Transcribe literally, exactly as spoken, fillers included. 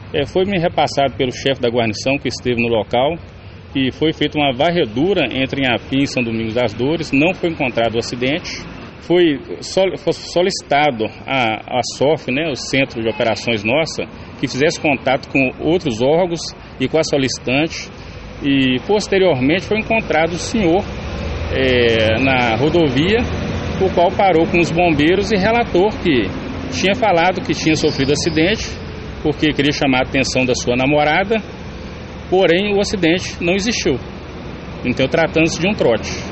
É, foi me repassado pelo chefe da guarnição que esteve no local que foi feita uma varredura entre Inhapim e São Domingos das Dores, não foi encontrado o acidente. Foi solicitado a, a S O F, né, o Centro de Operações Nossa, que fizesse contato com outros órgãos e com a solicitante, e posteriormente foi encontrado o senhor é, na rodovia, o qual parou com os bombeiros e relatou que tinha falado que tinha sofrido acidente, porque queria chamar a atenção da sua namorada, porém o acidente não existiu. Então, tratando-se de um trote.